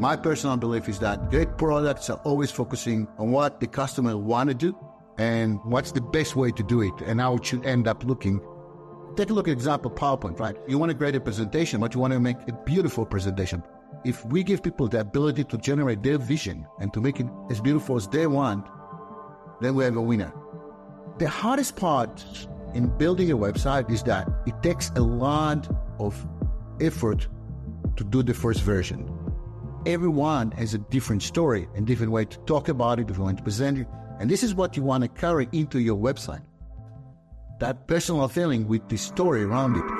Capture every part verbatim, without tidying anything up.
My personal belief is that great products are always focusing on what the customer want to do and what's the best way to do it and how it should end up looking. Take a look at example PowerPoint, right? You want to create a presentation, but you want to make a beautiful presentation. If we give people the ability to generate their vision and to make it as beautiful as they want, then we have a winner. The hardest part in building a website is that it takes a lot of effort to do the first version. Everyone has a different story and different way to talk about it, different way to present it. And this is what you want to carry into your website. That personal feeling with the story around it.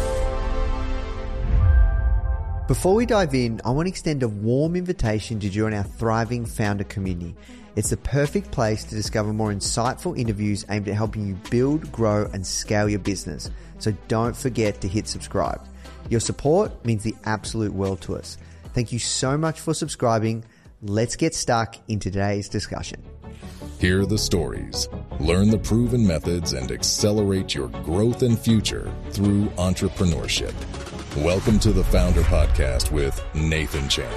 Before we dive in, I want to extend a warm invitation to join our thriving founder community. It's the perfect place to discover more insightful interviews aimed at helping you build, grow, and scale your business. So don't forget to hit subscribe. Your support means the absolute world to us. Thank you so much for subscribing. Let's get stuck into today's discussion. Hear the stories, learn the proven methods, and accelerate your growth and future through entrepreneurship. Welcome to the Founder Podcast with Nathan Chan.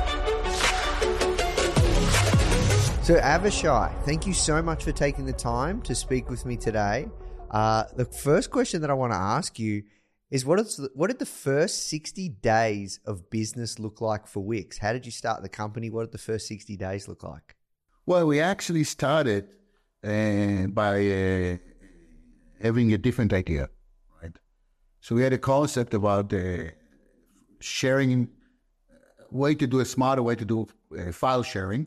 So Avishai, thank you so much for taking the time to speak with me today. Uh, the first question that I want to ask you is what is the, what did the first sixty days of business look like for Wix? How did you start the company? What did the first sixty days look like? Well, we actually started uh, by uh, having a different idea, right? So we had a concept about uh, sharing, way to do a smarter way to do uh, file sharing,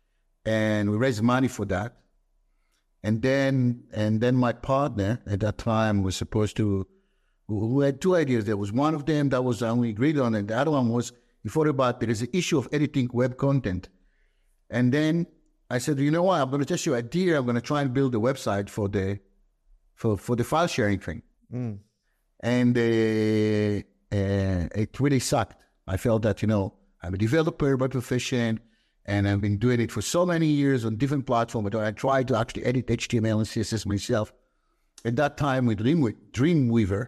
and we raised money for that. And then, and then my partner at that time was supposed to. Who had two ideas. There was one of them that was only agreed on, and the other one was, he thought about there is an issue of editing web content. And then I said, you know what, I'm going to test your idea. I'm going to try and build a website for the for, for the file sharing thing. Mm. And uh, uh, it really sucked. I felt that, you know, I'm a developer by profession, and I've been doing it for so many years on different platforms. But I tried to actually edit H T M L and C S S myself. At that time with Dreamwe- Dreamweaver,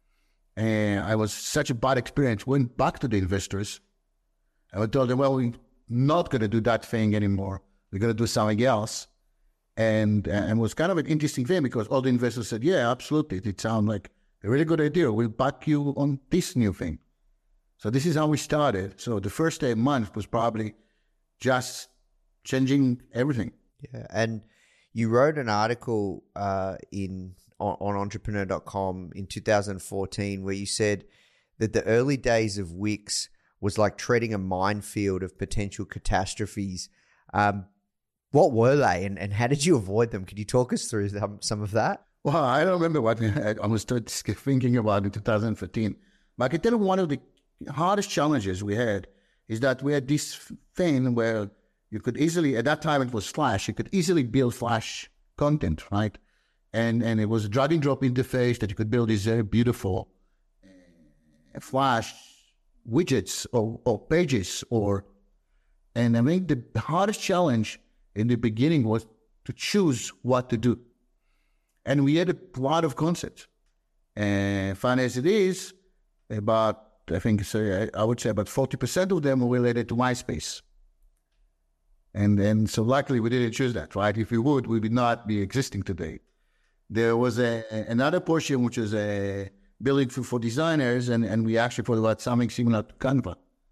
and I was such a bad experience, went back to the investors. I told them, well, we're not going to do that thing anymore. We're going to do something else. And, and it was kind of an interesting thing because all the investors said, yeah, absolutely. It sounds like a really good idea. We'll back you on this new thing. So this is how we started. So the first eight months was probably just changing everything. Yeah. And you wrote an article uh, in... on entrepreneur dot com in two thousand fourteen where you said that the early days of Wix was like treading a minefield of potential catastrophes. Um, what were they and, and how did you avoid them? Could you talk us through some, some of that? Well, I don't remember what I was thinking about in two thousand fifteen. But I can tell you one of the hardest challenges we had is that we had this thing where you could easily, at that time it was Flash, you could easily build Flash content, right? And and it was a drag and drop interface that you could build these very beautiful uh, Flash widgets or, or pages. or And I think the hardest challenge in the beginning was to choose what to do. And we had a lot of concepts. And fun as it is, about, I think, so I would say about forty percent of them were related to MySpace. And, and so luckily we didn't choose that, right? If we would, we would not be existing today. There was a, another portion which was a building for, for designers, and, and we actually thought about something similar to Canva.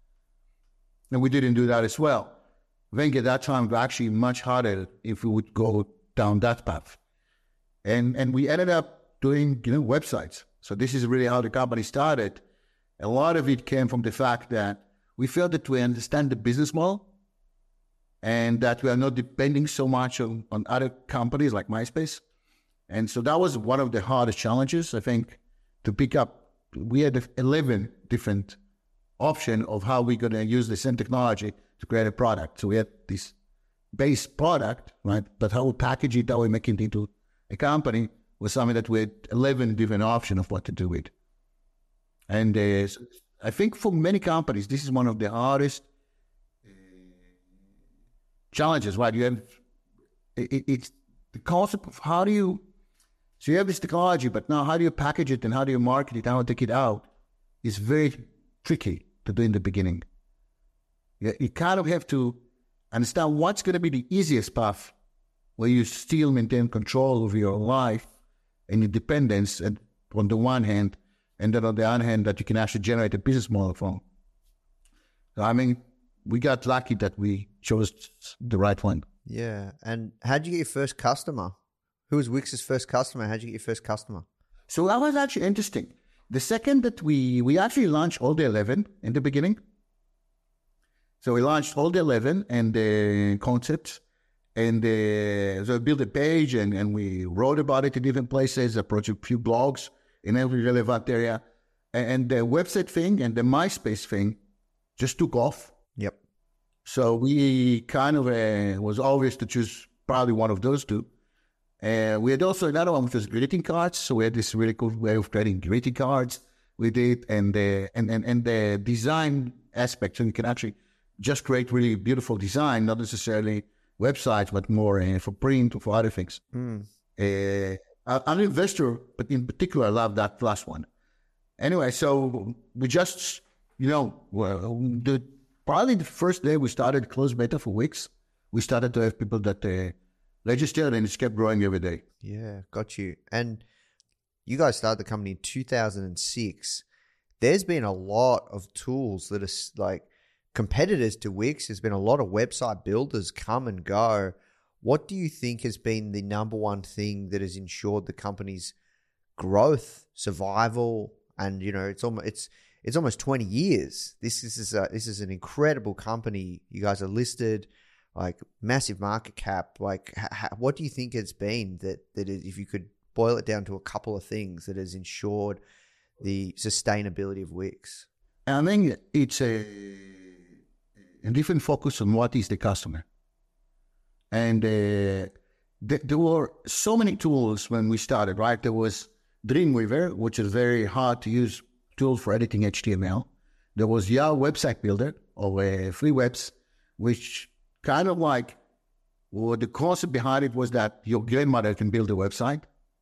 And we didn't do that as well. I think at that time, it was actually much harder if we would go down that path. And and we ended up doing, you know, websites. So this is really how the company started. A lot of it came from the fact that we felt that we understand the business model and that we are not depending so much on, on other companies like MySpace. And so that was one of the hardest challenges, I think, to pick up. We had eleven different options of how we're going to use the same technology to create a product. So we had this base product, right? But how we package it, how we make it into a company was something that we had eleven different options of what to do with. And uh, so I think for many companies, this is one of the hardest uh, challenges, right? You have, it, it's the concept of how do you, so you have this technology, but now how do you package it and how do you market it, how do you take it out is very tricky to do in the beginning. You, you kind of have to understand what's going to be the easiest path where you still maintain control of your life and independence and on the one hand, and then on the other hand, that you can actually generate a business model from. So, I mean, we got lucky that we chose the right one. Yeah. And how'd you get your first customer? Who was Wix's first customer? How'd you get your first customer? So that was actually interesting. The second that we, we actually launched All Day eleven in the beginning. So we launched All Day eleven and the concept. And uh, so we built a page and, and we wrote about it in different places, approached a few blogs in every relevant area. And, and the website thing and the MySpace thing just took off. Yep. So we kind of, uh, was obvious to choose probably one of those two. Uh, we had also another one which was greeting cards. So we had this really cool way of creating greeting cards with it and the, and, and, and the design aspect. So you can actually just create really beautiful design, not necessarily websites, but more uh, for print or for other things. Mm. Uh, I'm an investor, but in particular, I love that last one. Anyway, so we just, you know, well, the probably the first day we started closed beta for Wix, we started to have people that uh, registered and it's kept growing every day. Yeah, got you. And you guys started the company in two thousand six. There's been a lot of tools that are like competitors to Wix. There's been a lot of website builders come and go. What do you think has been the number one thing that has ensured the company's growth, survival, and you know, it's almost it's it's almost twenty years. This, this is a, this is an incredible company. You guys are listed, like massive market cap. Like, ha, what do you think it's been that that is, if you could boil it down to a couple of things, that has ensured the sustainability of Wix? I think it's a, a different focus on what is the customer. And uh, th- there were so many tools when we started, right? There was Dreamweaver, which is a very hard to use tool for editing H T M L. There was Yahoo Website Builder, or uh, Free Webs, which kind of like, well, the concept behind it was that your grandmother can build a website.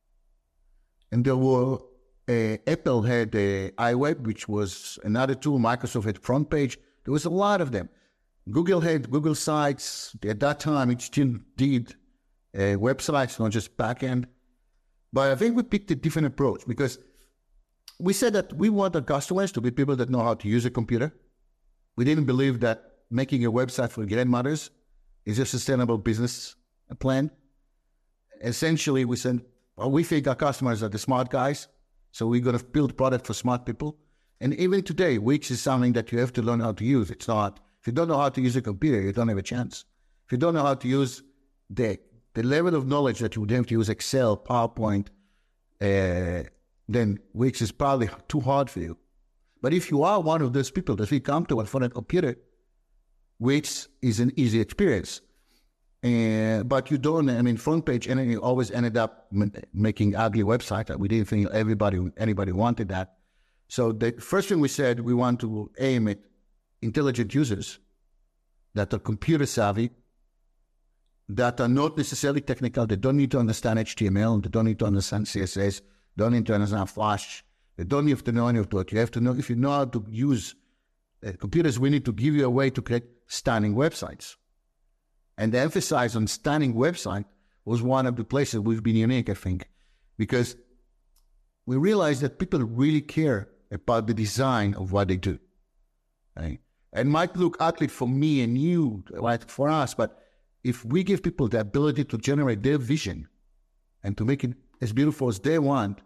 And there were, uh, Apple had uh, iWeb, which was another tool. Microsoft had Front Page. There was a lot of them. Google had Google Sites. At that time, it still did uh, websites, not just backend. But I think we picked a different approach because we said that we want our customers to be people that know how to use a computer. We didn't believe that making a website for grandmothers is a sustainable business plan. Essentially, we said, well, we think our customers are the smart guys, so we're going to build product for smart people. And even today, Wix is something that you have to learn how to use. It's not, if you don't know how to use a computer, you don't have a chance. If you don't know how to use the, the level of knowledge that you would have to use Excel, PowerPoint, uh, then Wix is probably too hard for you. But if you are one of those people that feel comfortable for a computer, Wix is an easy experience. Uh, but you don't, I mean, Front Page and you always ended up m- making ugly websites. We didn't think everybody, anybody wanted that. So the first thing we said, we want to aim at intelligent users that are computer savvy, that are not necessarily technical. They don't need to understand H T M L. They don't need to understand C S S. Don't need to understand Flash. They don't have to know any of that. You have to know, if you know how to use uh, computers, we need to give you a way to create stunning websites. And the emphasis on stunning website was one of the places we've been unique, I think, because we realized that people really care about the design of what they do. Right? It might look ugly for me and you, right, for us, but if we give people the ability to generate their vision and to make it as beautiful as they want,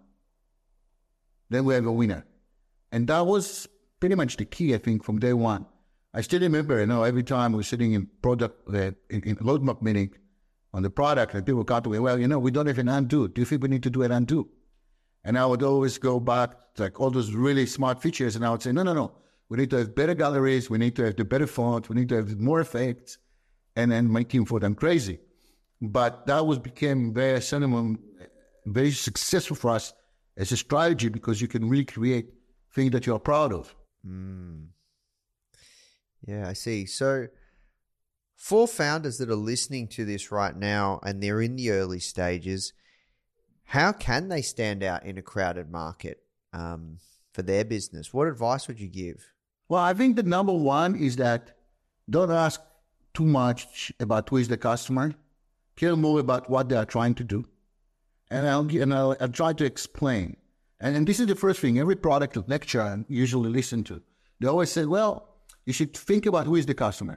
then we have a winner. And that was pretty much the key, I think, from day one. I still remember, you know, every time we're sitting in product, uh, in, in roadmap meeting on the product, and people come to me, well, you know, we don't have an undo. Do you think we need to do an undo? And I would always go back to like all those really smart features, and I would say, no, no, no. We need to have better galleries. We need to have the better font. We need to have more effects, and then make team for them crazy. But that was became very cinnamon, very successful for us as a strategy because you can really create things that you're proud of. Mm. Yeah, I see. So for founders that are listening to this right now and they're in the early stages, how can they stand out in a crowded market um, for their business? What advice would you give? Well, I think the number one is that don't ask too much about who is the customer. Care more about what they are trying to do. And I'll, and I'll, I'll try to explain. And, and this is the first thing every product lecture I usually listen to. They always say, well, you should think about who is the customer.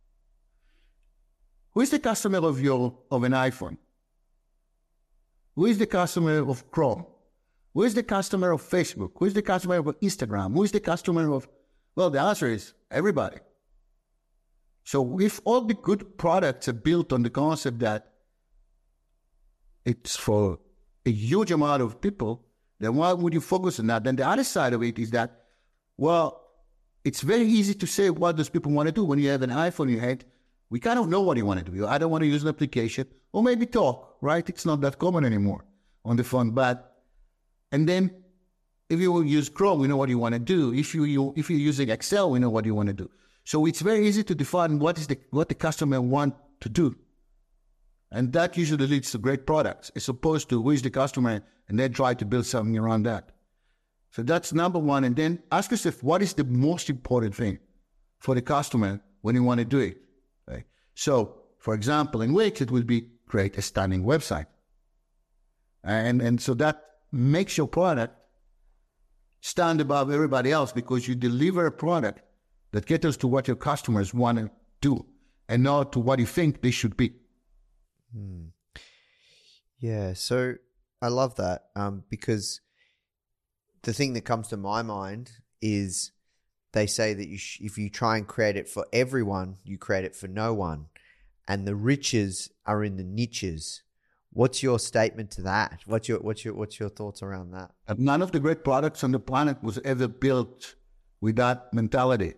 Who is the customer of your of an iPhone? Who is the customer of Chrome? Who is the customer of Facebook? Who is the customer of Instagram? Who is the customer of... Well, the answer is everybody. So if all the good products are built on the concept that it's for a huge amount of people, then why would you focus on that? Then the other side of it is that, well, it's very easy to say what those people want to do. When you have an iPhone in your hand, we kind of know what you want to do. I don't want to use an application, or maybe talk, right? It's not that common anymore on the phone. But, and then if you use Chrome, we know what you want to do. If you, you if you're using Excel, we know what you want to do. So it's very easy to define what is the what the customer want to do. And that usually leads to great products, as opposed to who is the customer and then try to build something around that. So that's number one. And then ask yourself, what is the most important thing for the customer when you want to do it? Right? So, for example, in Wix, it will be create a stunning website. And, and so that makes your product stand above everybody else because you deliver a product that caters to what your customers want to do and not to what you think they should be. Hmm. Yeah, so I love that um, because the thing that comes to my mind is they say that you sh- if you try and create it for everyone, you create it for no one. And the riches are in the niches. What's your statement to that? What's your what's your what's your thoughts around that? None of the great products on the planet was ever built with that mentality.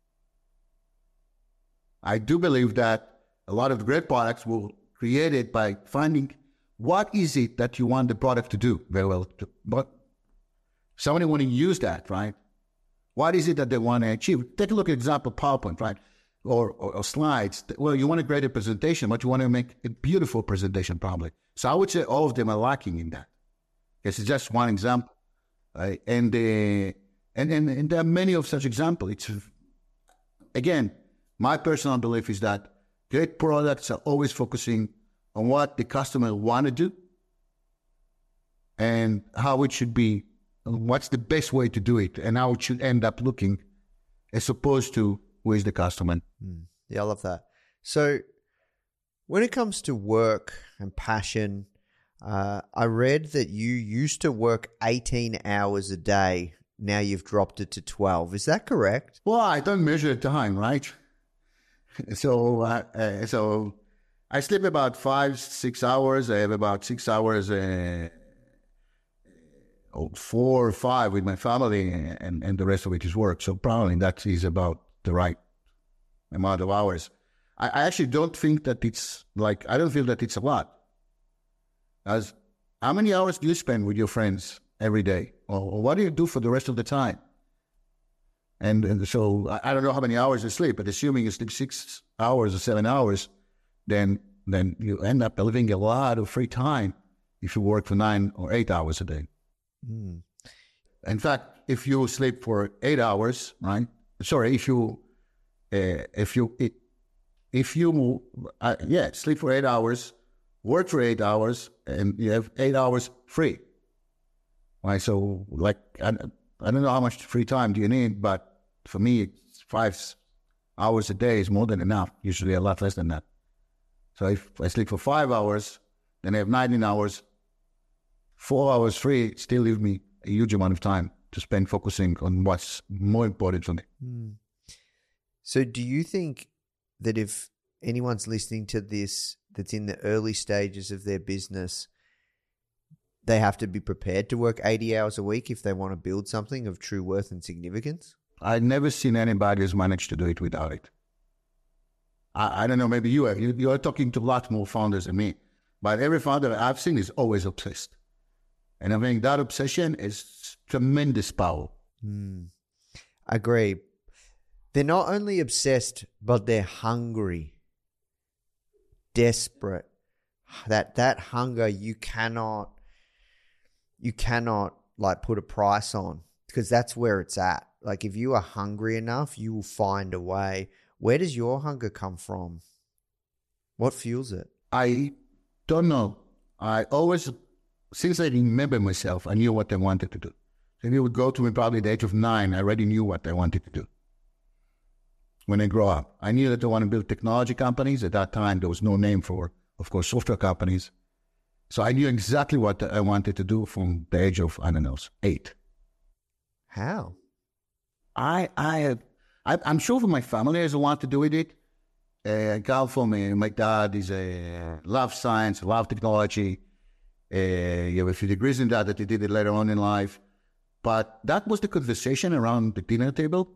I do believe that a lot of great products were created by finding what is it that you want the product to do very well. But somebody want to use that, right? What is it that they want to achieve? Take a look at example PowerPoint, right? Or, or, or slides. Well, you want to create a presentation, but you want to make a beautiful presentation probably. So I would say all of them are lacking in that. This is just one example. Right? And, uh, and, and, and there are many of such examples. It's, again, my personal belief is that great products are always focusing on what the customer want to do and how it should be, what's the best way to do it, and how it should end up looking, as opposed to who is the customer. Mm. Yeah, I love that. So when it comes to work and passion, uh, I read that you used to work eighteen hours a day. Now you've dropped it to twelve. Is that correct? Well, I don't measure time, right? So, uh, uh, so I sleep about five, six hours. I have about six hours, uh, four or five with my family, and, and the rest of it is work. So probably that is about the right amount of hours. I, I actually don't think that it's like, I don't feel that it's a lot. As how many hours do you spend with your friends every day? Or, or what do you do for the rest of the time? And, and so I, I don't know how many hours you sleep, but assuming you sleep six hours or seven hours, then then you end up living a lot of free time if you work for nine or eight hours a day. Mm. In fact, if you sleep for eight hours, right? Sorry, if you, uh, if you, if you, uh, yeah, sleep for eight hours, work for eight hours, and you have eight hours free, right? So, like, I, I don't know how much free time do you need, but for me, it's five hours a day is more than enough. Usually, a lot less than that. So, if I sleep for five hours, then I have nineteen hours. Four hours free still leave me a huge amount of time to spend focusing on what's more important for me. Mm. So do you think that if anyone's listening to this that's in the early stages of their business, they have to be prepared to work eighty hours a week if they want to build something of true worth and significance? I've never seen anybody who's managed to do it without it. I, I don't know, maybe you have. You, you're talking to a lot more founders than me. But every founder I've seen is always obsessed. And I think that obsession is tremendous power. Mm, I agree. They're not only obsessed, but they're hungry, desperate. That that hunger you cannot, you cannot like put a price on, because that's where it's at. Like if you are hungry enough, you will find a way. Where does your hunger come from? What fuels it? I don't know. I always, since I remember myself, I knew what I wanted to do. If you would go to me probably at the age of nine, I already knew what I wanted to do. When I grow up, I knew that I want to build technology companies. At that time, there was no name for, of course, software companies. So I knew exactly what I wanted to do from the age of, I don't know, eight. How? I, I, I I'm sure for my family, I want to do with it. Uh, Gal for me, my dad is a love science, love technology. Uh, you have a few degrees in that, that he did it later on in life. But that was the conversation around the dinner table.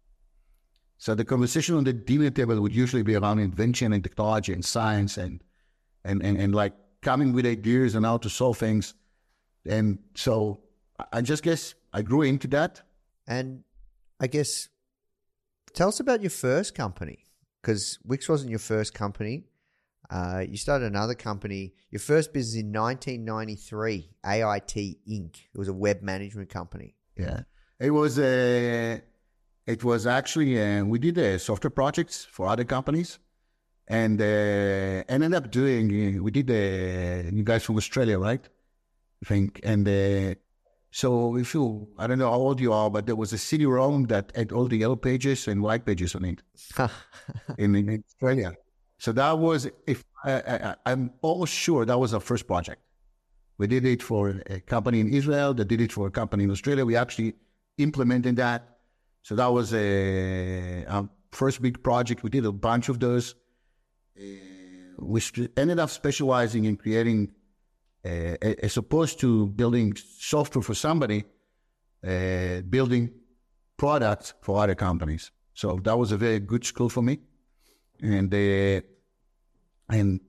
So the conversation on the dinner table would usually be around invention and technology and science and and, and, and like coming with ideas and how to solve things. And so I just guess I grew into that. And I guess, tell us about your first company, because Wix wasn't your first company. Uh, you started another company. Your first business in nineteen ninety-three, A I T Incorporated. It was a web management company. Yeah. It was a... It was actually, uh, we did uh, software projects for other companies and uh, ended up doing, uh, we did, uh, you guys from Australia, right? I think. And uh, so if you, I don't know how old you are, but there was a C D-ROM that had all the yellow pages and white pages on it in, in Australia. So that was, if I, I, I'm almost sure that was our first project. We did it for a company in Israel that did it for a company in Australia. We actually implemented that. So that was a, a first big project. We did a bunch of those. Uh, we ended up specializing in creating, uh, as opposed to building software for somebody, uh, building products for other companies. So that was a very good school for me. And uh, and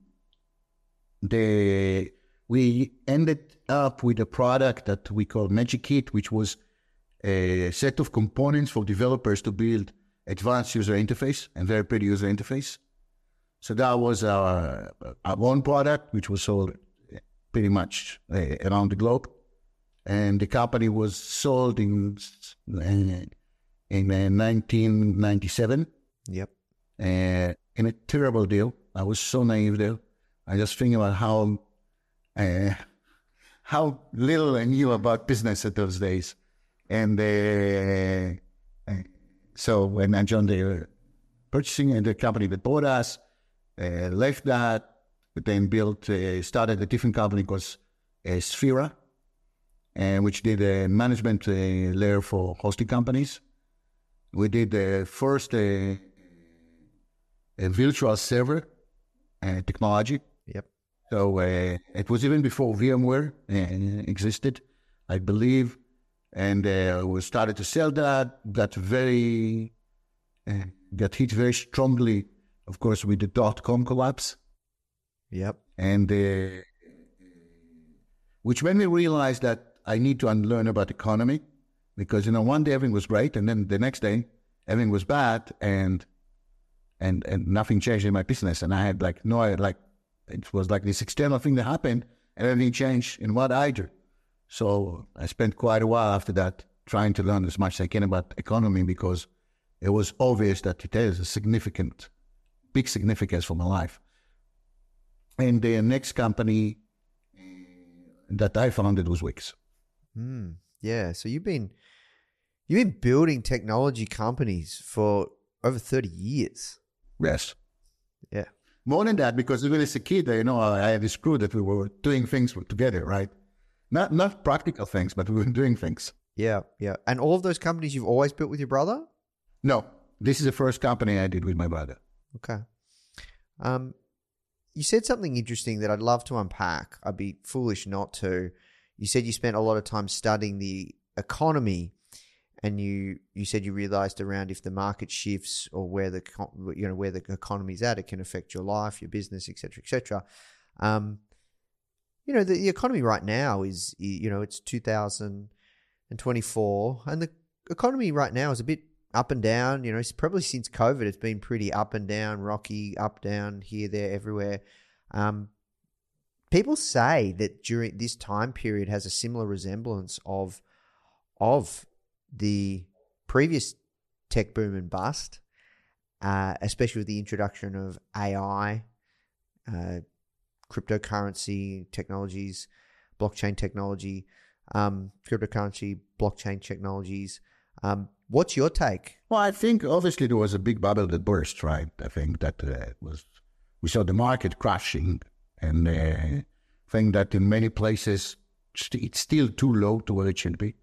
the we ended up with a product that we call Magic Kit, which was a set of components for developers to build advanced user interface and very pretty user interface. So that was our, our own product, which was sold pretty much uh, around the globe. And the company was sold in in, in uh, nineteen ninety-seven. Yep. Uh, in a terrible deal. I was so naive there. I just think about how uh, how little I knew about business at those days. And uh, so when I joined the purchasing and the company that bought us, uh, left that, but then built, uh, started a different company called uh, Sphera, uh, which did a management uh, layer for hosting companies. We did the first uh, a virtual server uh, technology. Yep. So uh, it was even before VMware uh, existed, I believe. And uh, we started to sell that, got very, uh, got hit very strongly, of course, with the dot-com collapse. Yep. And uh, which made me realize that I need to unlearn about economy because, you know, one day everything was great and then the next day everything was bad and and and nothing changed in my business. And I had like, no, I, like, it was like this external thing that happened and everything changed in what I do. So I spent quite a while after that trying to learn as much as I can about economy because it was obvious that it has a significant, big significance for my life. And the next company that I founded was Wix. Mm, yeah. So you've been you've been building technology companies for over thirty years. Yes. Yeah. More than that, because even as a kid, you know, I had this crew that we were doing things together, right? Not not practical things, but we were doing things. Yeah, yeah. And all of those companies you've always built with your brother? No, this is the first company I did with my brother. Okay. Um, you said something interesting that I'd love to unpack. I'd be foolish not to. You said you spent a lot of time studying the economy, and you you said you realized around if the market shifts or where the you know where the economy's at, it can affect your life, your business, et cetera, et cetera. Um, you know, the, the economy right now is, you know, it's two thousand twenty-four, and the economy right now is a bit up and down. You know, it's probably since COVID, it's been pretty up and down, rocky, up, down, here, there, everywhere. Um, people say that during this time period has a similar resemblance of of the previous tech boom and bust. uh, especially with the introduction of A I, uh, cryptocurrency technologies, blockchain technology, um, cryptocurrency, blockchain technologies. Um, what's your take? Well, I think obviously there was a big bubble that burst, right? I think that uh, was we saw the market crashing, and uh, I think that in many places it's still too low to where it should be.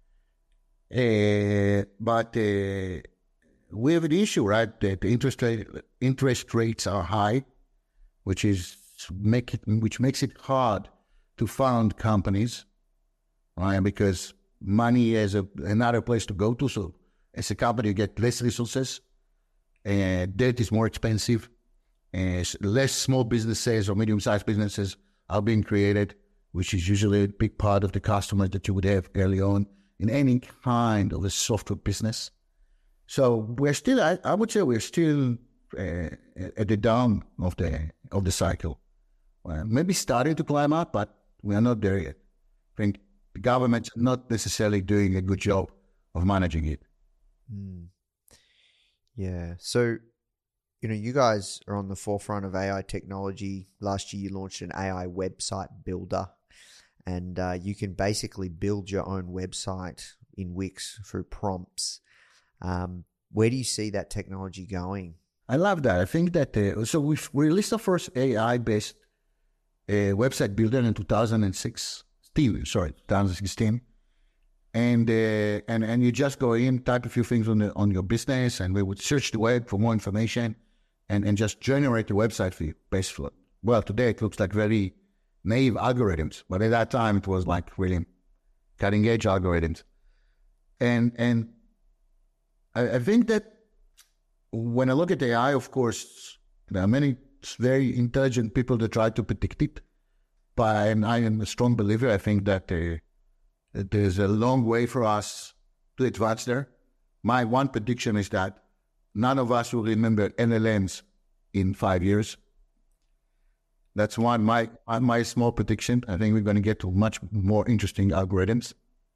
Uh, but uh, we have an issue, right? That the interest rate interest rates are high, which is make it which makes it hard to found companies, right? Because money is a, another place to go to. So as a company, you get less resources, and debt is more expensive, and less small businesses or medium-sized businesses are being created, which is usually a big part of the customers that you would have early on in any kind of a software business. So we're still, I, I would say we're still uh, at the down of the of the cycle. Well, maybe starting to climb up, but we are not there yet. I think the government's not necessarily doing a good job of managing it. Mm. Yeah. So, you know, you guys are on the forefront of A I technology. Last year, you launched an A I website builder, and uh, you can basically build your own website in Wix through prompts. Um, where do you see that technology going? I love that. I think that, uh, so we've, we released our first A I-based uh, website builder in two thousand sixteen, sorry, twenty sixteen. And, uh, and and you just go in, type a few things on the, on your business, and we would search the web for more information and, and just generate a website for you, basically. Well, today it looks like very naive algorithms, but at that time it was like really cutting-edge algorithms. And, and I, I think that when I look at A I, of course, there are many very intelligent people that try to predict it, but I am a strong believer. I think that uh, there's a long way for us to advance there. My one prediction is that none of us will remember L L Ms in five years. That's one, my my small prediction. I think we're going to get to much more interesting algorithms.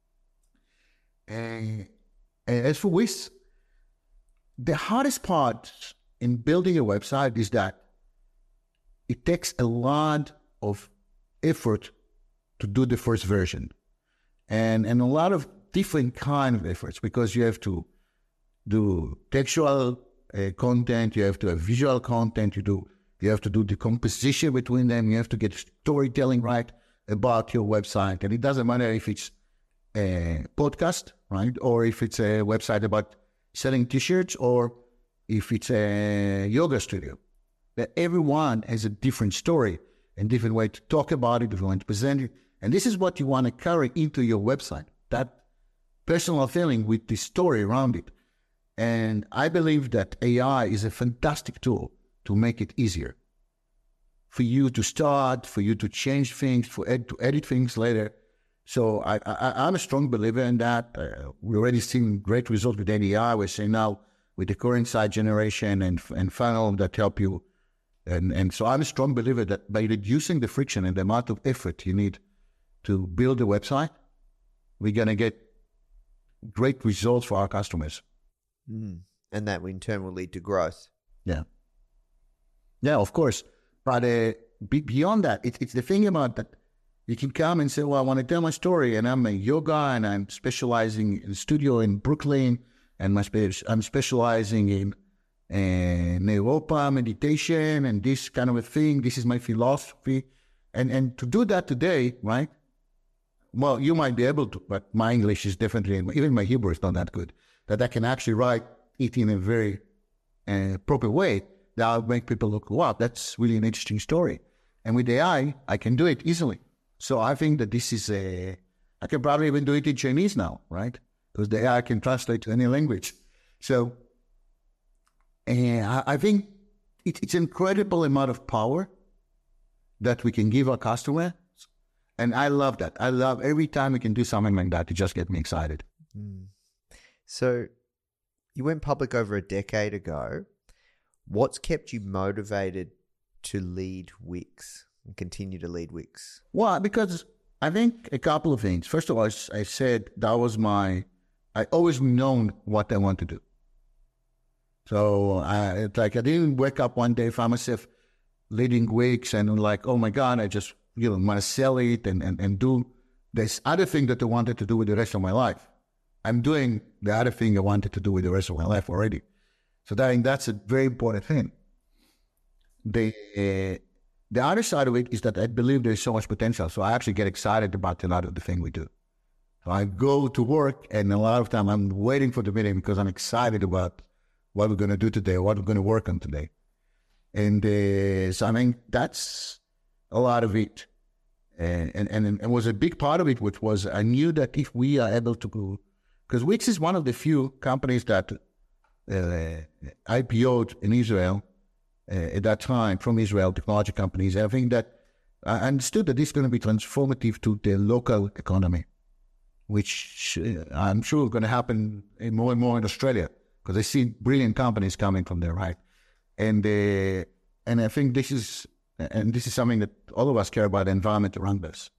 And as for Wix, the hardest part in building a website is that it takes a lot of effort to do the first version, and and a lot of different kind of efforts, because you have to do textual uh, content, you have to have visual content, you do you have to do the composition between them, you have to get storytelling right about your website, and it doesn't matter if it's a podcast, right, or if it's a website about selling T-shirts, or if it's a yoga studio. That everyone has a different story and different way to talk about it, different way to present it. And this is what you want to carry into your website, that personal feeling with the story around it. And I believe that A I is a fantastic tool to make it easier for you to start, for you to change things, for ed- to edit things later. So I, I, I'm a strong believer in that. Uh, we're already seeing great results with A I. We're seeing now with the current site generation and and funnel that help you. And, and so I'm a strong believer that by reducing the friction and the amount of effort you need to build a website, we're going to get great results for our customers. Mm. And that in turn will lead to growth. Yeah. Yeah, of course. But uh, be, beyond that, it, it's the thing about that. You can come and say, well, I want to tell my story, and I'm a yoga, and I'm specializing in a studio in Brooklyn, and my spe- I'm specializing in uh, Neuropa meditation and this kind of a thing. This is my philosophy. And and to do that today, right? Well, you might be able to, but my English is definitely, even my Hebrew is not that good, that I can actually write it in a very uh, proper way that will make people look, wow, that's really an interesting story. And with A I, I can do it easily. So I think that this is a, I can probably even do it in Chinese now, right? Because the A I can translate to any language. So uh, I, I think it, it's an incredible amount of power that we can give our customer. And I love that. I love every time we can do something like that. It just gets me excited. Mm. So you went public over a decade ago. What's kept you motivated to lead Wix and continue to lead Wix? Well, because I think a couple of things. First of all, I said that was my, I always known what I want to do. So I, it's like I didn't wake up one day, find myself leading weeks and I'm like, oh my God, I just, you know, want to sell it and, and, and do this other thing that I wanted to do with the rest of my life. I'm doing the other thing I wanted to do with the rest of my life already. So that, I think that's a very important thing. The, uh, the other side of it is that I believe there's so much potential. So I actually get excited about a lot of the thing we do. So I go to work and a lot of time I'm waiting for the meeting because I'm excited about what we're going to do today, what we're going to work on today. And uh, so I mean, that's a lot of it. And, and, and it was a big part of it, which was I knew that if we are able to go, because Wix is one of the few companies that uh, I P O'd in Israel uh, at that time, from Israel, technology companies. I think that I understood that this is going to be transformative to the local economy, which I'm sure is going to happen more and more in Australia, because I see brilliant companies coming from there, right? And uh, and I think this is and this is something that all of us care about, the environment around us.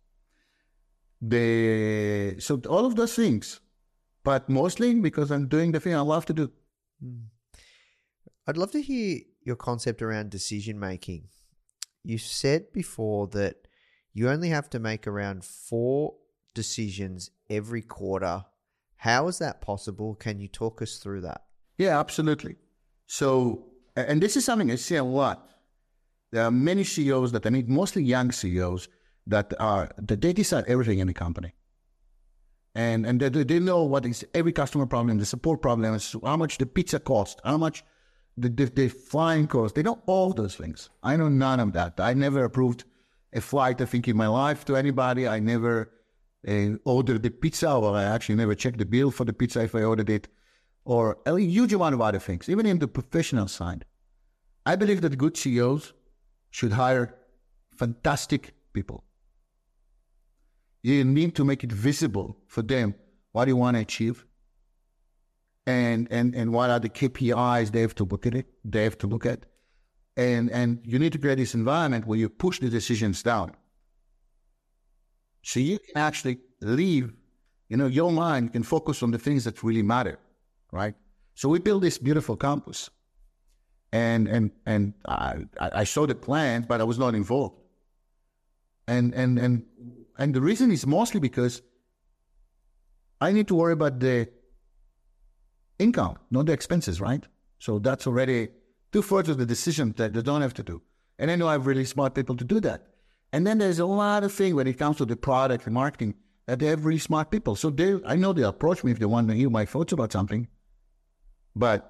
The so all of those things, but mostly because I'm doing the thing I love to do. I'd love to hear your concept around decision making. You said before that you only have to make around four decisions every quarter. How is that possible? Can you talk us through that? Yeah, absolutely. So, and this is something I see a lot. There are many C E Os that I meet, mostly young C E Os, that are that they decide everything in the company, and and they, they know what is every customer problem, the support problem, how much the pizza cost, how much the, the the flying cost. They know all those things. I know none of that. I never approved a flight, I think, in my life to anybody. I never uh, ordered the pizza, or I actually never checked the bill for the pizza if I ordered it, or a huge amount of other things. Even in the professional side, I believe that good C E Os should hire fantastic people. You need to make it visible for them what you want to achieve, and and and what are the K P Is they have to look at it. They have to look at, and and you need to create this environment where you push the decisions down, so you can actually leave, you know, your mind can focus on the things that really matter, right? So we built this beautiful campus. And and and I I saw the plan, but I was not involved. And and and and the reason is mostly because I need to worry about the income, not the expenses, right? So that's already two thirds of the decision that they don't have to do. And I know I have really smart people to do that. And then there's a lot of things when it comes to the product and marketing that they have really smart people. So they, I know they approach me if they want to hear my thoughts about something, but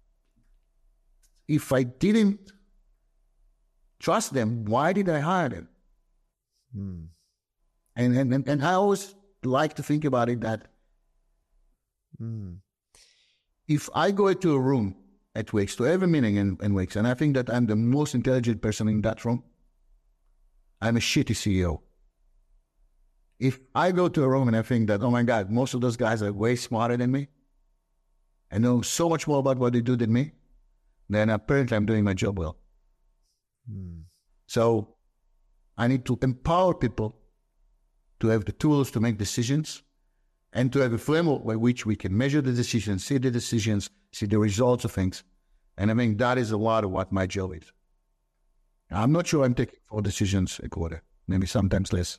if I didn't trust them, why did I hire them? Hmm. And, and and I always like to think about it that hmm. if I go into a room at Wix, to every meeting in, in Wix, and I think that I'm the most intelligent person in that room, I'm a shitty C E O. If I go to a room and I think that, oh my God, most of those guys are way smarter than me and know so much more about what they do than me, then apparently I'm doing my job well. Hmm. So I need to empower people to have the tools to make decisions and to have a framework by which we can measure the decisions, see the decisions, see the results of things. And I mean, that is a lot of what my job is. I'm not sure I'm taking four decisions a quarter, maybe sometimes less.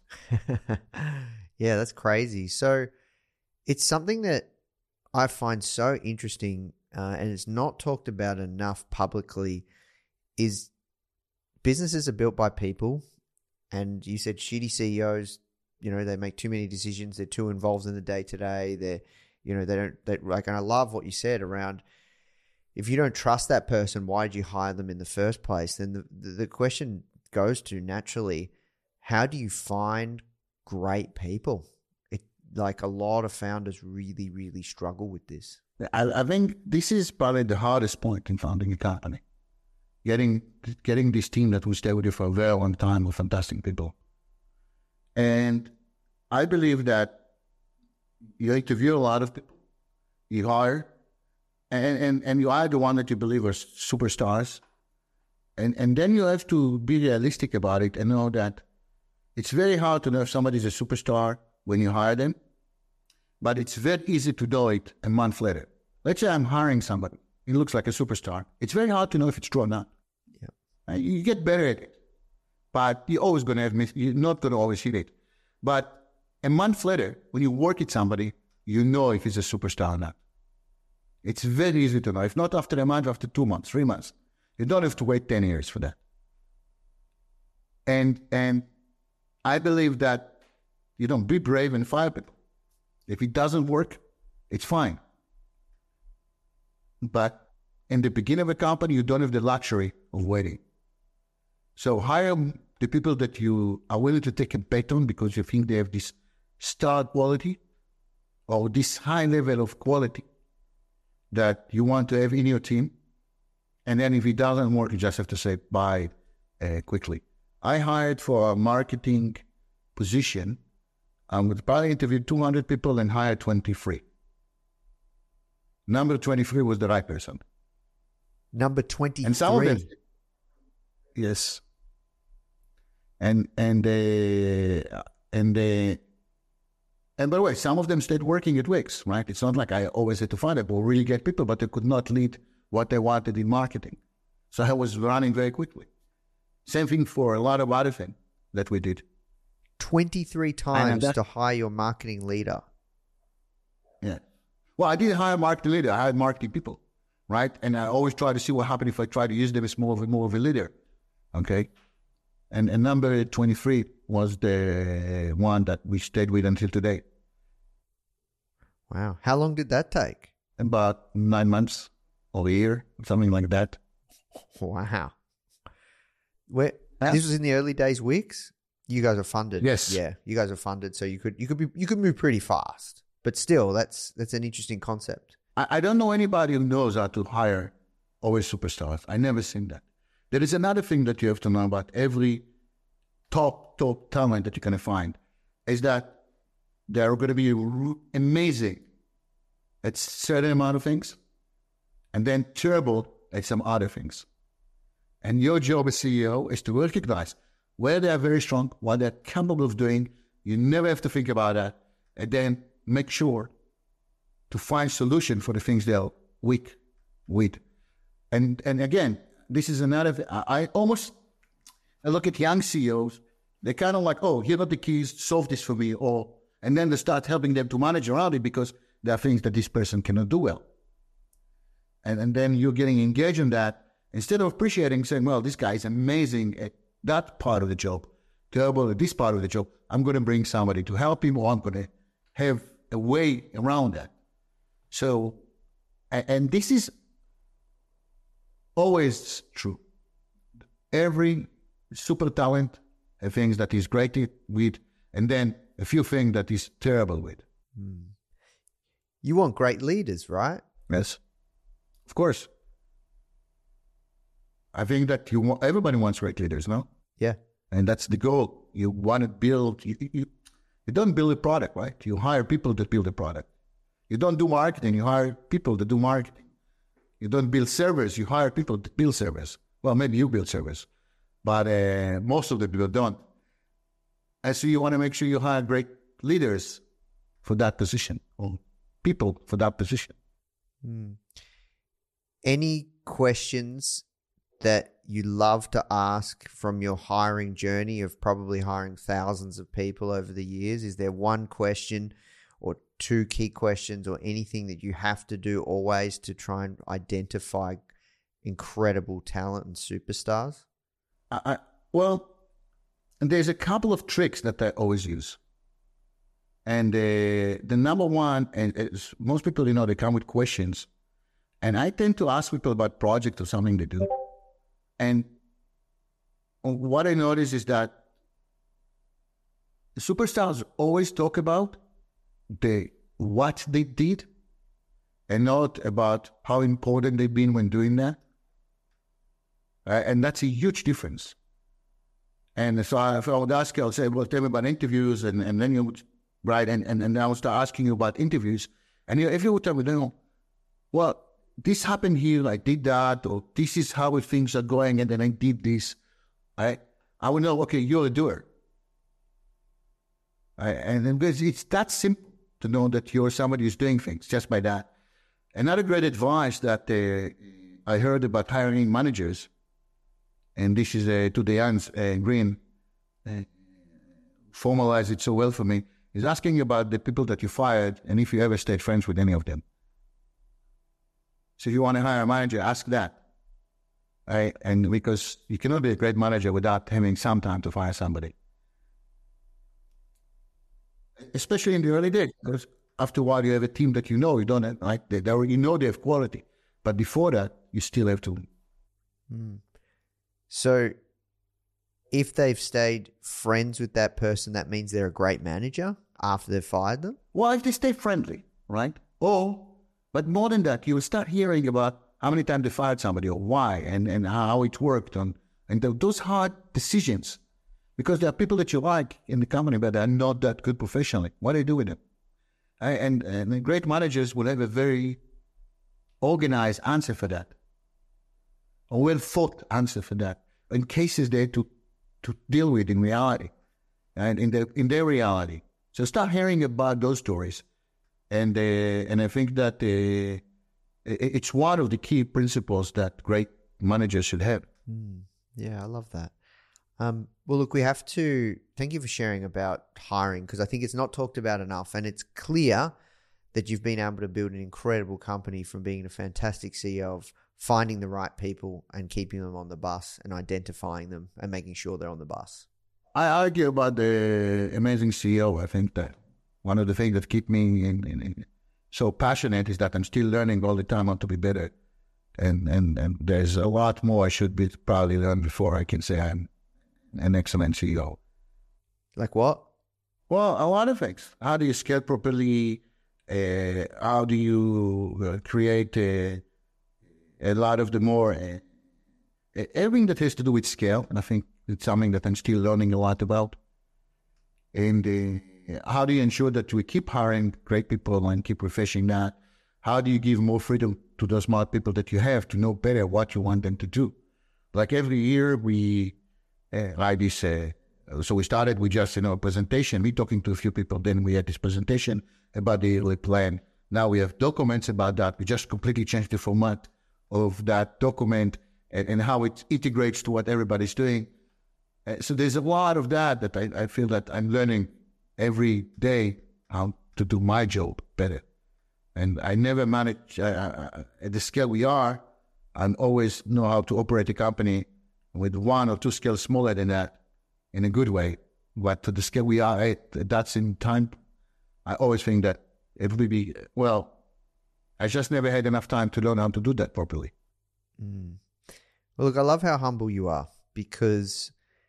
Yeah, that's crazy. So it's something that I find so interesting, uh, and it's not talked about enough publicly, is businesses are built by people. And you said shitty C E Os, you know, they make too many decisions. They're too involved in the day to day. They're, you know, they don't, they like, and I love what you said around, if you don't trust that person, why did you hire them in the first place? Then the, the, the question goes to naturally, how do you find great people? It, like a lot of founders really, really struggle with this. I, I think this is probably the hardest point in founding a company. Getting getting this team that will stay with you for a very long time with fantastic people. And I believe that you interview a lot of people, you hire, and, and, and you hire the one that you believe are superstars. And, and then you have to be realistic about it and know that it's very hard to know if somebody's a superstar when you hire them, but it's very easy to know it a month later. Let's say I'm hiring somebody he looks like a superstar. It's very hard to know if it's true or not. Yeah. Uh, you get better at it, but you're always going to have mis- you're not going to always hit it. But a month later, when you work with somebody, you know if he's a superstar or not. It's very easy to know. If not after a month, after two months, three months, you don't have to wait ten years for that. And and I believe that, you know, be brave and fire people. If it doesn't work, it's fine. But in the beginning of a company, you don't have the luxury of waiting. So hire the people that you are willing to take a bet on because you think they have this star quality or this high level of quality that you want to have in your team. And then if it doesn't work, you just have to say bye uh, quickly. I hired for a marketing position. I would probably interview two hundred people and hire twenty-three. Number twenty-three was the right person. Number twenty-three. And some of them, yes. And and uh, and uh, and by the way, some of them stayed working at Wix, right? It's not like I always had to find them or really get people, but they could not lead what they wanted in marketing. So I was running very quickly. Same thing for a lot of other things that we did. twenty-three times that, to hire your marketing leader. Yeah. Well, I didn't hire a marketing leader. I hired marketing people, right? And I always try to see what happened if I try to use them as more of a, more of a leader, okay? And, and number twenty-three was the one that we stayed with until today. Wow. How long did that take? About nine months or a year, something like that. Wow. Where Yeah. this was in the early days, Wix? You guys are funded. Yes. Yeah. You guys are funded, so you could you could be you could move pretty fast. But still, that's that's an interesting concept. I, I don't know anybody who knows how to hire always superstars. I never seen that. There is another thing that you have to know about every top, top talent that you're going to find is that they're going to be amazing at certain amount of things and then terrible at some other things. And your job as C E O is to recognize where they are very strong, what they're capable of doing. You never have to think about that. And then make sure to find solution for the things they're weak with. And and again, this is another thing. I, I almost I look at young C E Os, they're kind of like, oh, here are the keys, solve this for me. Or and then they start helping them to manage around it because there are things that this person cannot do well. And and then you're getting engaged in that. Instead of appreciating, saying, well, this guy is amazing at that part of the job, terrible at this part of the job, I'm going to bring somebody to help him, or I'm going to have a way around that. So, and, and this is always true. Every super talent has things that he's great with, and then a few things that he's terrible with. Hmm. You want great leaders, right? Yes, of course. I think that you want, everybody wants great leaders, no? Yeah. And that's the goal. You want to build, you, you, you don't build a product, right? You hire people to build a product. You don't do marketing, you hire people to do marketing. You don't build servers, you hire people to build servers. Well, maybe you build servers, but uh, most of the people don't. And so you want to make sure you hire great leaders for that position, or people for that position. Hmm. Any questions that you love to ask from your hiring journey of probably hiring thousands of people over the years? Is there one question or two key questions or anything that you have to do always to try and identify incredible talent and superstars? I, I, well, there's a couple of tricks that I always use. And uh, the number one, and it's, most people, you know, they come with questions. And I tend to ask people about project or something they do. And what I notice is that the superstars always talk about the what they did and not about how important they've been when doing that. Uh, and that's a huge difference. And so I, if I would ask you, I'll say, well, tell me about interviews. And, and then you would, right, and, and, and I would start asking you about interviews. And you, if you would tell me, you know, well, this happened here, I did that, or this is how things are going, and then I did this. I, I would know, okay, you're a doer. I, and then because it's that simple to know that you're somebody who's doing things just by that. Another great advice that uh, I heard about hiring managers, and this is uh, to Diane uh, Green, uh, formalized it so well for me, is asking about the people that you fired and if you ever stayed friends with any of them. So if you want to hire a manager, ask that. Right? And because you cannot be a great manager without having some time to fire somebody. Especially in the early days, because after a while you have a team that you know, you don't have, like, they, they already know they have quality. But before that, you still have to. Mm. So if they've stayed friends with that person, that means they're a great manager after they've fired them? Well, if they stay friendly, right? Or, but more than that, you will start hearing about how many times they fired somebody or why and, and how it worked. On, and the, those hard decisions, because there are people that you like in the company, but they're not that good professionally. What do you do with them? And, and, and great managers will have a very organized answer for that, a well-thought answer for that, in cases there to, to deal with in reality, and in their, in their reality. So start hearing about those stories. And, uh, and I think that uh, it's one of the key principles that great managers should have. Mm, yeah, I love that. Um, well, look, we have to thank you for sharing about hiring, because I think it's not talked about enough, and it's clear that you've been able to build an incredible company from being a fantastic C E O of finding the right people and keeping them on the bus and identifying them and making sure they're on the bus. I argue about the amazing C E O. I think that one of the things that keep me in, in, in so passionate is that I'm still learning all the time how to be better. And, and, and there's a lot more I should be probably learn before I can say I'm an excellent C E O. Like what? Well, a lot of things. How do you scale properly? Uh, how do you uh, create a, a lot of the more, uh, everything that has to do with scale. And I think it's something that I'm still learning a lot about. And uh, how do you ensure that we keep hiring great people and keep refreshing that? How do you give more freedom to those smart people that you have to know better what you want them to do? Like every year we, uh, like this, uh, so we started with just, you know, a presentation. We talking to a few people, then we had this presentation about the yearly plan. Now we have documents about that. We just completely changed the format of that document and, and how it integrates to what everybody's doing. Uh, so there's a lot of that that I, I feel that I'm learning every day how to do my job better. And I never manage, uh, uh, at the scale we are, I always know how to operate a company with one or two scales smaller than that in a good way. But to the scale we are at, that's in time, I always think that it would be, well, I just never had enough time to learn how to do that properly. Mm. Well, look, I love how humble you are, because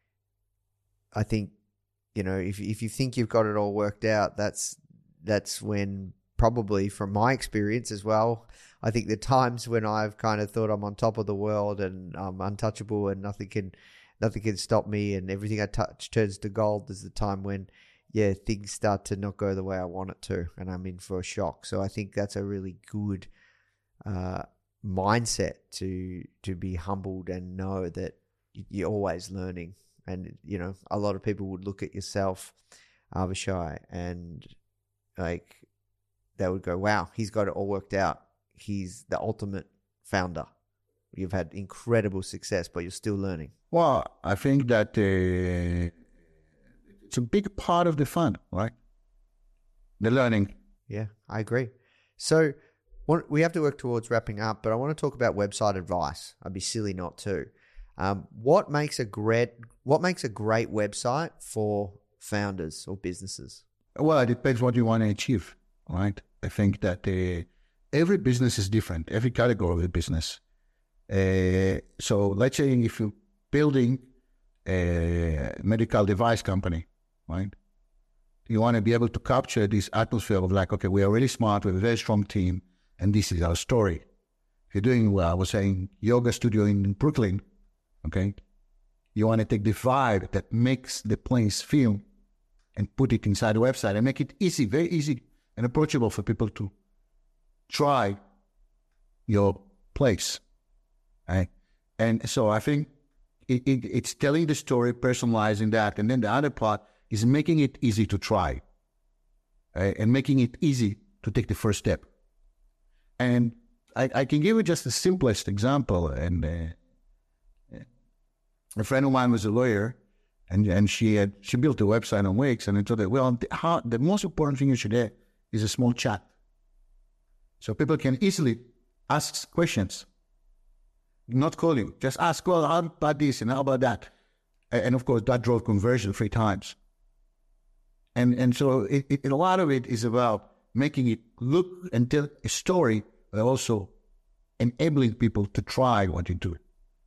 I think, you know, if if you think you've got it all worked out, that's that's when probably, from my experience as well, I think the times when I've kind of thought I'm on top of the world and I'm untouchable and nothing can nothing can stop me and everything I touch turns to gold, is the time when, yeah, things start to not go the way I want it to, and I'm in for a shock. So I think that's a really good uh, mindset to to be humbled and know that you're always learning. And, you know, a lot of people would look at yourself, Avishai, and like they would go, wow, he's got it all worked out. He's the ultimate founder. You've had incredible success, but you're still learning. Well, I think that uh, it's a big part of the fun, right? The learning. Yeah, I agree. So what, we have to work towards wrapping up, but I want to talk about website advice. I'd be silly not to. Um, what makes a great what makes a great website for founders or businesses? Well, it depends what you want to achieve, right? I think that uh, every business is different, every category of the business. Uh, so let's say if you're building a medical device company, right? You want to be able to capture this atmosphere of like, okay, we are really smart, we have a very strong team, and this is our story. If you're doing, well, I was saying yoga studio in Brooklyn, okay? You want to take the vibe that makes the place feel and put it inside the website and make it easy, very easy and approachable for people to try your place, right? And so I think it, it, it's telling the story, personalizing that, and then the other part is making it easy to try, right? And making it easy to take the first step. And I, I can give you just the simplest example. And uh, a friend of mine was a lawyer, and and she had she built a website on Wix, and I told her, well, the, how, the most important thing you should have is a small chat, so people can easily ask questions, not call you, just ask, well, how about this and how about that, and, and of course that drove conversion three times. And and so it, it, a lot of it is about making it look and tell a story, but also enabling people to try what you do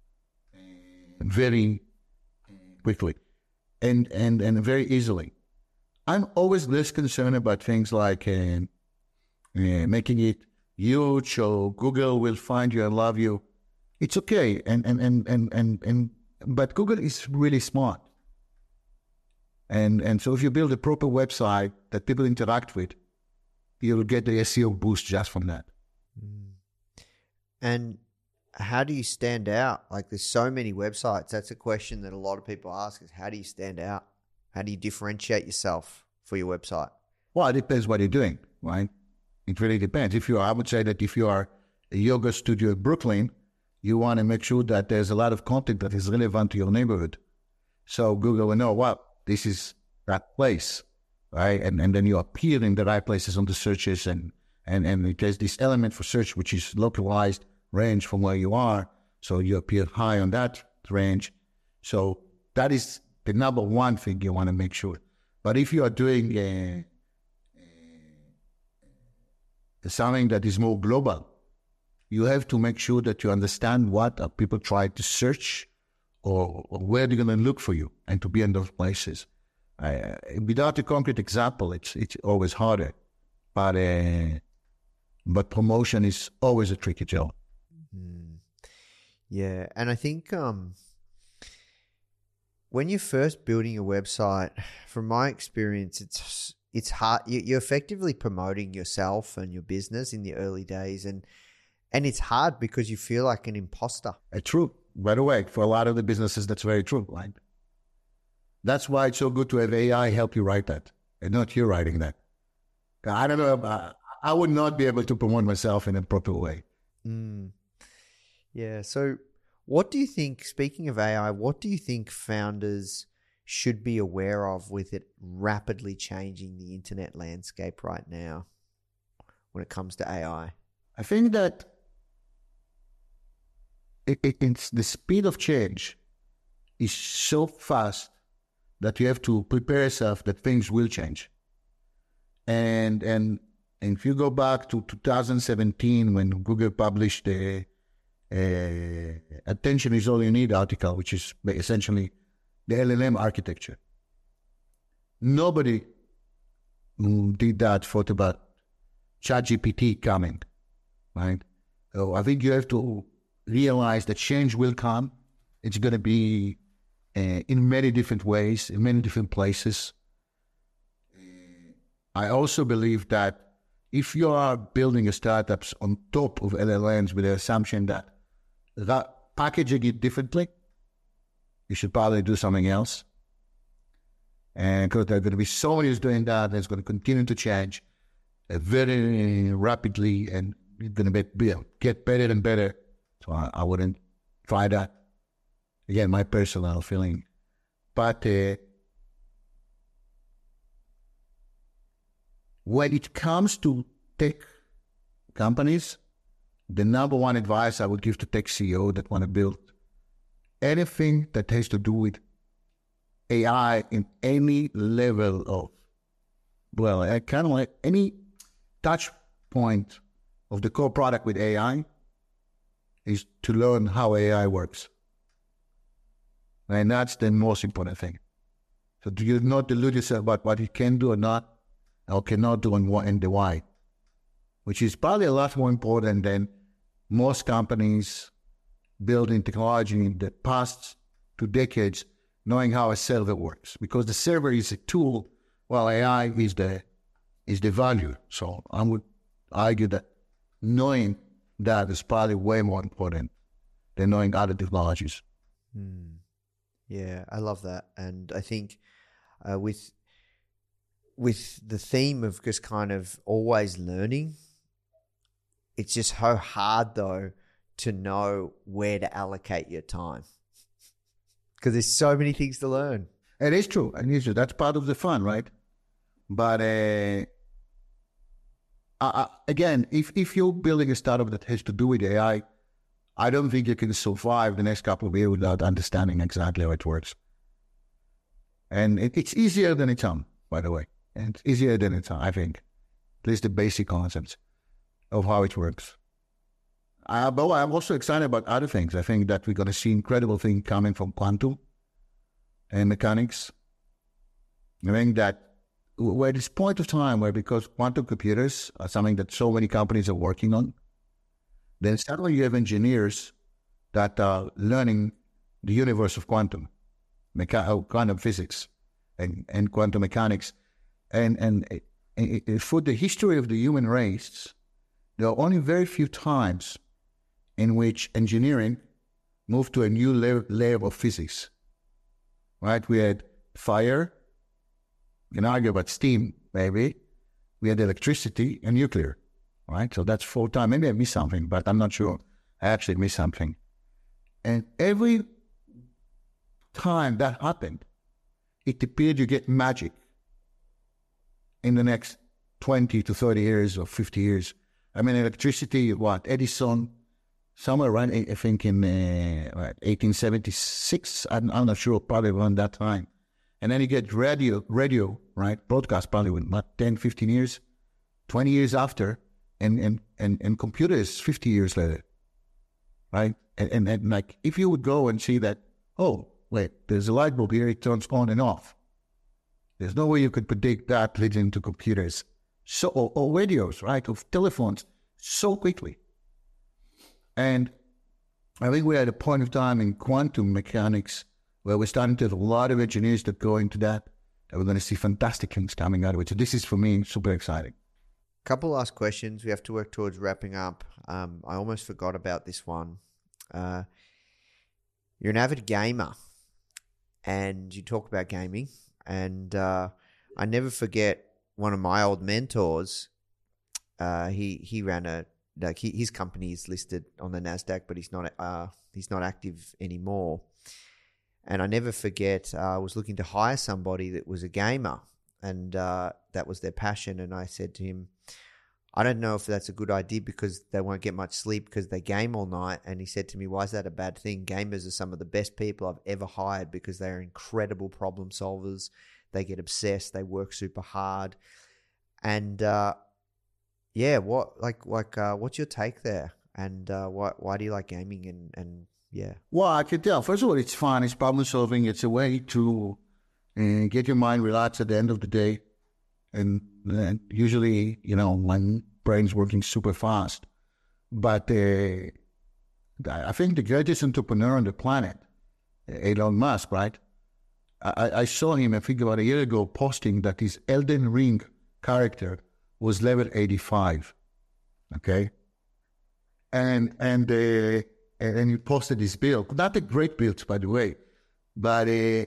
very quickly and, and, and very easily. I'm always less concerned about things like uh, uh, making it huge, so Google will find you and love you. It's okay, and and, and, and, and, and but Google is really smart. And and so if you build a proper website that people interact with, you'll get the S E O boost just from that. Mm. And how do you stand out? Like, there's so many websites. That's a question that a lot of people ask, is how do you stand out? How do you differentiate yourself for your website? Well, it depends what you're doing, right? It really depends. If you are, I would say that if you are a yoga studio in Brooklyn, you want to make sure that there's a lot of content that is relevant to your neighborhood. So Google will know, well, this is that place, right? And and then you appear in the right places on the searches, and and and it has this element for search which is localized range from where you are, so you appear high on that range. So that is the number one thing you want to make sure. But if you are doing a, a, something that is more global, you have to make sure that you understand what are people trying to search, or, or where they're going to look for you, and to be in those places. Uh, without a concrete example, it's it's always harder. But uh, but promotion is always a tricky job. Mm. Yeah, and I think um, when you're first building a website, from my experience, it's it's hard. You're effectively promoting yourself and your business in the early days, and and it's hard because you feel like an imposter. Uh, true. By the way, for a lot of the businesses, that's very true, right? That's why it's so good to have A I help you write that, and not you writing that. I don't know. I, I would not be able to promote myself in a proper way. Mm. Yeah. So what do you think, speaking of A I, what do you think founders should be aware of with it rapidly changing the internet landscape right now when it comes to A I? I think that it, it, it's the speed of change is so fast that you have to prepare yourself that things will change. And and, and if you go back to two thousand seventeen, when Google published the uh, Attention is All You Need article, which is essentially the L L M architecture, nobody did that, thought about ChatGPT coming, right? So I think you have to realize that change will come. It's going to be uh, in many different ways, in many different places. I also believe that if you are building a startup on top of L L Ms with the assumption that, that packaging it differently, you should probably do something else. And because there are going to be so many who's doing that, and it's going to continue to change uh, very rapidly, and it's going to be, be, get better and better. So I, I wouldn't try that. Again, my personal feeling. But uh, when it comes to tech companies, the number one advice I would give to tech C E Os that want to build anything that has to do with A I in any level of, well, I kind of like any touch point of the core product with A I is to learn how A I works. And that's the most important thing. So do you not delude yourself about what it can do or not, or cannot do, and what and the why, which is probably a lot more important than most companies building technology in the past two decades, knowing how a server works, because the server is a tool, while A I is the is the value. So I would argue that knowing that is probably way more important than knowing other technologies. Hmm. Yeah, I love that, and I think uh, with with the theme of just kind of always learning, it's just so hard though to know where to allocate your time because there's so many things to learn. It is true. And it's true. That's part of the fun, right? But uh, uh, again, if, if you're building a startup that has to do with A I, I don't think you can survive the next couple of years without understanding exactly how it works. And it, it's easier than it sounds, by the way. And it's easier than it sounds, I think. At least the basic concepts of how it works. Uh, but I'm also excited about other things. I think that we're going to see incredible things coming from quantum and mechanics. I think that we're at this point of time where, because quantum computers are something that so many companies are working on, then suddenly you have engineers that are learning the universe of quantum, mecha- quantum physics and, and quantum mechanics. And, and, and for the history of the human race, there are only very few times in which engineering moved to a new layer, layer of physics. Right? We had fire, you can argue about steam, maybe. We had electricity and nuclear, right? So that's four times. Maybe I missed something, but I'm not sure. I actually missed something. And every time that happened, it appeared you get magic in the next twenty to thirty years or fifty years. I mean, electricity, what? Edison, somewhere around, I think in uh, eighteen seventy-six, I'm, I'm not sure, probably around that time. And then you get radio, radio, right? Broadcast probably with about ten, fifteen years, twenty years after, and, and, and, and computers fifty years later, right? And, and, and like, if you would go and see that, oh, wait, there's a light bulb here, it turns on and off. There's no way you could predict that leading to computers. So, or, or radios, right? Of telephones so quickly. And I think we're at a point of time in quantum mechanics where we're starting to have a lot of engineers that go into that, and we're going to see fantastic things coming out of it. So this is, for me, super exciting. Couple last questions. We have to work towards wrapping up. Um, I almost forgot about this one. Uh, you're an avid gamer, and you talk about gaming, and uh, I never forget one of my old mentors. Uh, he he ran a like he, his company is listed on the NASDAQ, but he's not uh, he's not active anymore. And I never forget, uh, I was looking to hire somebody that was a gamer, and uh, that was their passion. And I said to him, I don't know if that's a good idea because they won't get much sleep because they game all night. And he said to me, why is that a bad thing? Gamers are some of the best people I've ever hired because they are incredible problem solvers. They get obsessed. They work super hard. And uh, yeah, what like like uh, what's your take there? And uh, why why do you like gaming? And and yeah. Well, I can tell. First of all, it's fun. It's problem solving. It's a way to uh, get your mind relaxed at the end of the day. And uh, usually, you know, my brain's working super fast. But uh, I think the greatest entrepreneur on the planet, Elon Musk, right? I, I saw him, I think about a year ago, posting that his Elden Ring character was level eighty-five. Okay? And, and, uh, and he posted his build. Not a great build, by the way. But uh,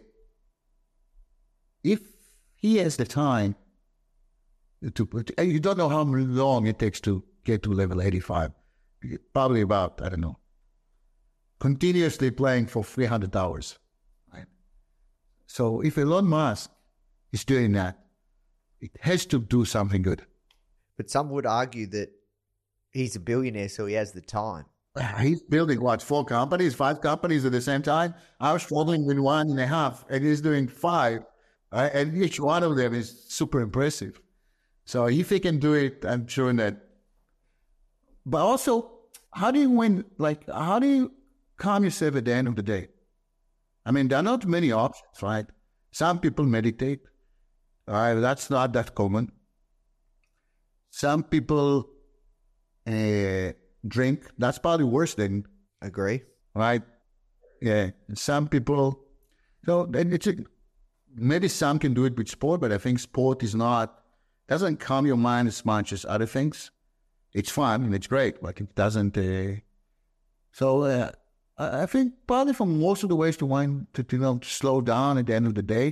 if he has the time to put, you don't know how long it takes to get to level eighty-five. Probably about, I don't know, continuously playing for three hundred hours. Right? So if Elon Musk is doing that, it has to do something good. But some would argue that he's a billionaire, so he has the time. He's building, what, four companies, five companies at the same time? I was struggling with one and a half, and he's doing five. Right? And each one of them is super impressive. So if he can do it, I'm sure that. But also, how do you win? Like, how do you calm yourself at the end of the day? I mean, there are not many options, right? Some people meditate. All right, that's not that common. Some people uh, drink. That's probably worse than. Agree. Right? Yeah. Some people. So then it's a, maybe some can do it with sport, but I think sport is not. Doesn't calm your mind as much as other things. It's fun and it's great, but it doesn't. Uh, so uh, I think probably for most of the ways to wind to, to you know to slow down at the end of the day,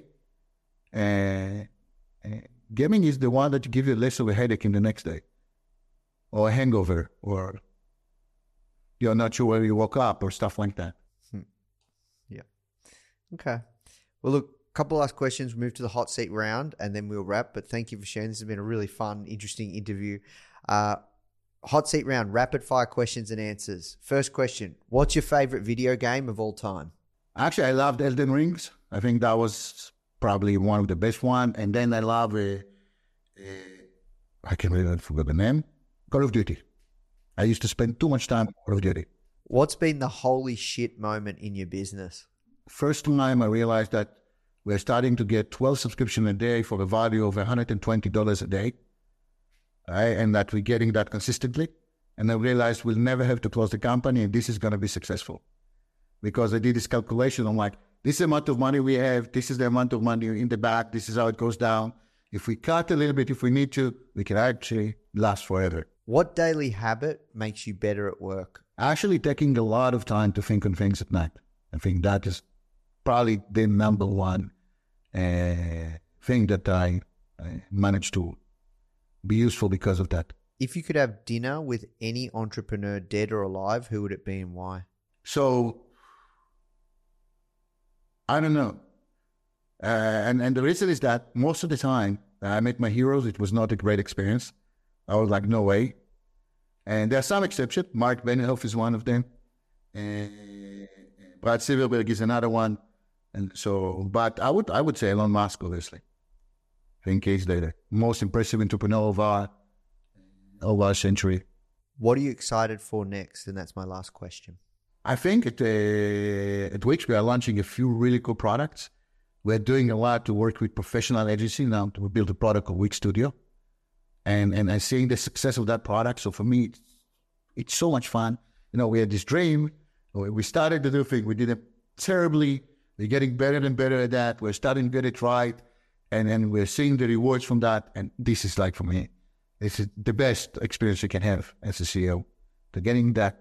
uh, uh, gaming is the one that gives you less of a headache in the next day. or a hangover, or you're not sure where you woke up, or stuff like that. Hmm. Yeah. Okay. Well, look, a couple last questions. We'll move to the hot seat round and then we'll wrap. But thank you for sharing. This has been a really fun, interesting interview. Uh, hot seat round, rapid fire questions and answers. First question, what's your favorite video game of all time? Actually, I loved Elden Rings. I think that was probably one of the best one. And then I love, uh, uh, I can't really forget the name, Call of Duty. I used to spend too much time on Call of Duty. What's been the holy shit moment in your business? First time I realized that we're starting to get twelve subscriptions a day for a value of one hundred twenty dollars a day, right? And that we're getting that consistently. And I realized we'll never have to close the company and this is going to be successful. Because I did this calculation. I'm like, this is the amount of money we have. This is the amount of money in the back. This is how it goes down. If we cut a little bit, if we need to, we can actually last forever. What daily habit makes you better at work? Actually taking a lot of time to think on things at night. I think that is probably the number one uh, thing that I, I managed to be useful because of that. If you could have dinner with any entrepreneur, dead or alive, who would it be and why? So, I don't know. Uh, and, and the reason is that most of the time I met my heroes, it was not a great experience. I was like, no way. And there are some exceptions. Mark Benioff is one of them. And Brad Silverberg is another one. And so, but I would I would say Elon Musk, obviously. I think he's the most impressive entrepreneur of our, of our century. What are you excited for next? And that's my last question. I think at, uh, at Wix, we are launching a few really cool products. We're doing a lot to work with professional agencies now to build a product called Wix Studio. And and I'm seeing the success of that product. So for me, it's, it's so much fun. You know, we had this dream. We started to do things. We did it terribly. We're getting better and better at that. We're starting to get it right. And then we're seeing the rewards from that. And this is like, for me, this is the best experience you can have as a C E O. To getting that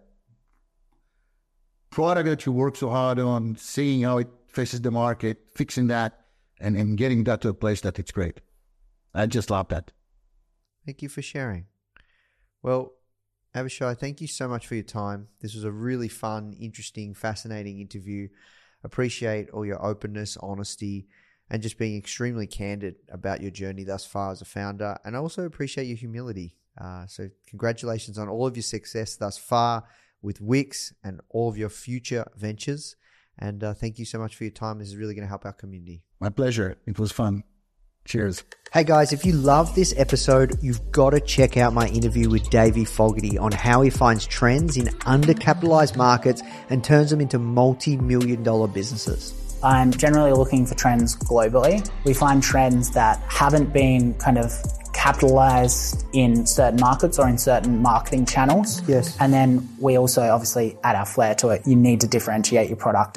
product that you work so hard on, seeing how it faces the market, fixing that, and, and getting that to a place that it's great. I just love that. Thank you for sharing. Well, Avishai, thank you so much for your time. This was a really fun, interesting, fascinating interview. Appreciate all your openness, honesty, and just being extremely candid about your journey thus far as a founder. And I also appreciate your humility. Uh, so congratulations on all of your success thus far with Wix and all of your future ventures. And uh, thank you so much for your time. This is really going to help our community. My pleasure. It was fun. Cheers. Hey guys, if you love this episode, you've got to check out my interview with Davey Fogarty on how he finds trends in undercapitalized markets and turns them into multi-million dollar businesses. I'm generally looking for trends globally. We find trends that haven't been kind of capitalized in certain markets or in certain marketing channels. Yes. And then we also obviously add our flair to it. You need to differentiate your product.